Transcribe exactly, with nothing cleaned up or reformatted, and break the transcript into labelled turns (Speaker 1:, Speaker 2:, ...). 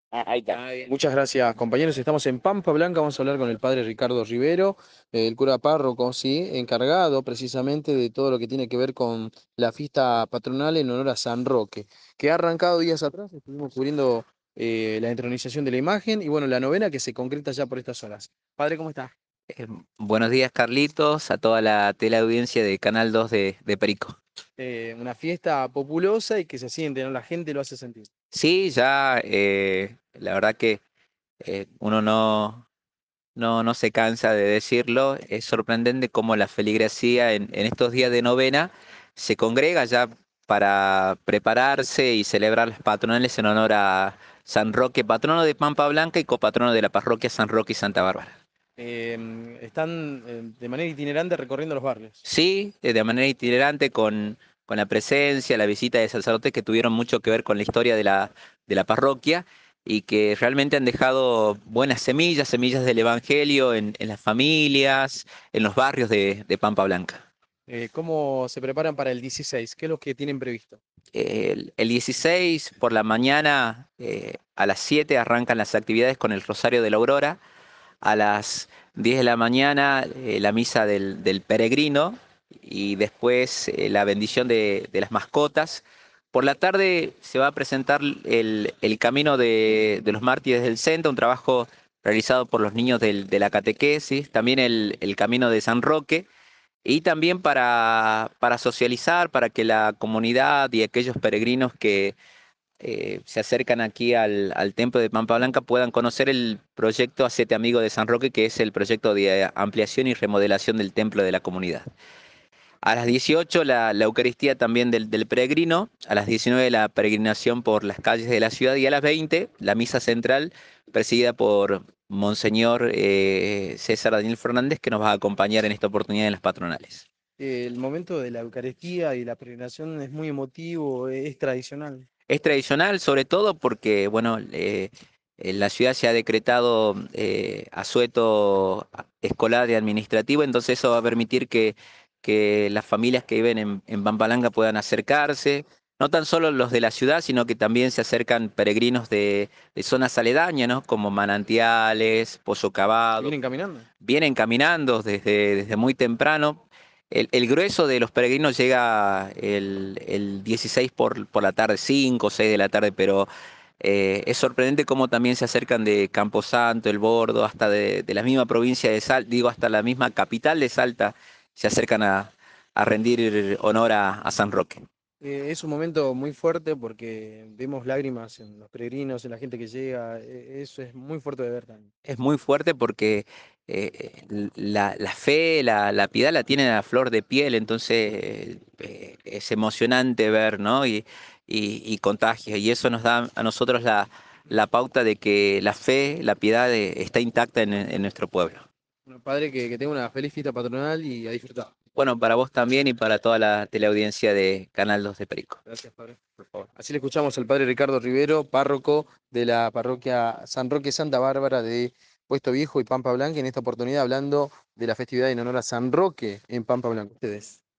Speaker 1: Ah, ahí está.
Speaker 2: Ah, bien. Muchas gracias, compañeros. Estamos en Pampa Blanca. Vamos a hablar con el padre Ricardo Rivero, eh, el cura párroco, sí, encargado precisamente de todo lo que tiene que ver con la fiesta patronal en honor a San Roque, que ha arrancado días atrás. Estuvimos cubriendo eh, la entronización de la imagen y bueno, la novena que se concreta ya por estas horas. Padre, ¿cómo está?
Speaker 1: Eh, buenos días, Carlitos, a toda la teleaudiencia de Canal dos de, de Perico.
Speaker 2: Eh, una fiesta populosa y que se siente, ¿no? La gente lo hace sentir.
Speaker 1: Sí, ya, eh, la verdad que eh, uno no, no, no se cansa de decirlo. Es sorprendente cómo la feligresía en, en estos días de novena se congrega ya para prepararse y celebrar las patronales en honor a San Roque, patrono de Pampa Blanca y copatrono de la parroquia San Roque y Santa Bárbara.
Speaker 2: Eh, están eh, de manera itinerante recorriendo los barrios.
Speaker 1: Sí, eh, de manera itinerante con, con la presencia, la visita de sacerdotes que tuvieron mucho que ver con la historia de la, de la parroquia y que realmente han dejado buenas semillas, semillas del Evangelio en, en las familias, en los barrios de, de Pampa Blanca.
Speaker 2: Eh, ¿cómo se preparan para el dieciséis? ¿Qué es lo que tienen previsto?
Speaker 1: El, el dieciséis por la mañana eh, a las siete arrancan las actividades con el Rosario de la Aurora. A las diez de la mañana eh, la misa del, del peregrino y después eh, la bendición de, de las mascotas. Por la tarde se va a presentar el, el camino de, de los mártires del centro, un trabajo realizado por los niños del- de la catequesis, también el, el camino de San Roque y también para, para socializar, para que la comunidad y aquellos peregrinos que eh, se acercan aquí al, al templo de Pampa Blanca puedan conocer el proyecto Hacete Amigo de San Roque, que es el proyecto de ampliación y remodelación del templo de la comunidad. A las dieciocho la, la Eucaristía también del, del peregrino, a las diecinueve la peregrinación por las calles de la ciudad y a las veinte la misa central presidida por Monseñor eh, César Daniel Fernández que nos va a acompañar en esta oportunidad en las patronales.
Speaker 2: Eh, el momento de la Eucaristía y la peregrinación es muy emotivo, eh, es tradicional.
Speaker 1: Es tradicional, sobre todo porque, bueno, eh, en la ciudad se ha decretado eh, asueto escolar y administrativo, entonces eso va a permitir que, que las familias que viven en, en Pampalanga puedan acercarse, no tan solo los de la ciudad, sino que también se acercan peregrinos de, de zonas aledañas, ¿no? Como Manantiales, Pozo Cavado,
Speaker 2: ¿Vienen caminando?
Speaker 1: vienen caminando desde, desde muy temprano. El, el grueso de los peregrinos llega el, el dieciséis por, por la tarde, cinco o seis de la tarde, pero eh, es sorprendente cómo también se acercan de Camposanto, El Bordo, hasta de, de la misma provincia de Salta, digo, hasta la misma capital de Salta, se acercan a, a rendir honor a, a San Roque.
Speaker 2: Eh, es un momento muy fuerte porque vemos lágrimas en los peregrinos, en la gente que llega. eh, eso es muy fuerte de ver también.
Speaker 1: Es muy fuerte porque eh, la, la fe, la, la piedad la tienen a flor de piel, entonces eh, es emocionante ver, ¿no? Y, y, y contagia. Y eso nos da a nosotros la, la pauta de que la fe, la piedad eh, está intacta en, en nuestro pueblo.
Speaker 2: Bueno, padre, que, que tenga una feliz fiesta patronal y a disfrutar.
Speaker 1: Bueno, para vos también y para toda la teleaudiencia de Canal dos de Perico.
Speaker 2: Gracias, padre. Por favor. Así le escuchamos al padre Ricardo Rivero, párroco de la parroquia San Roque Santa Bárbara de Puesto Viejo y Pampa Blanca, en esta oportunidad hablando de la festividad en honor a San Roque en Pampa Blanca. Ustedes.